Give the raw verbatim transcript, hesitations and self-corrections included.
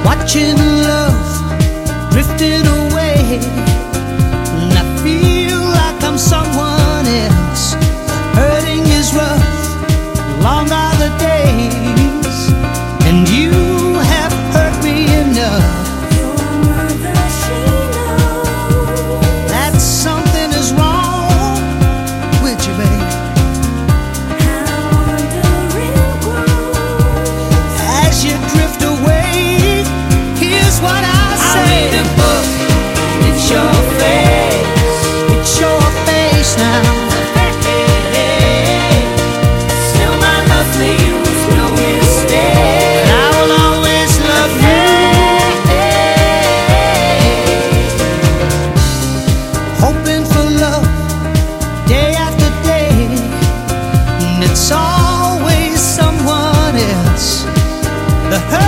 watching love drifting away, and I feel like I'm someone else. Hurting is rough, long are the days, and you have hurt me enough. Your mother, she knows That something is wrong with you, babe. how wandering grows. As you drift away, here's what I say. I read a book, it's your face. It's your face now. Hey, hey, hey. Still my love for you is no mistake. And I will always love you. Hoping for love day after day, and it's always someone else. The hurt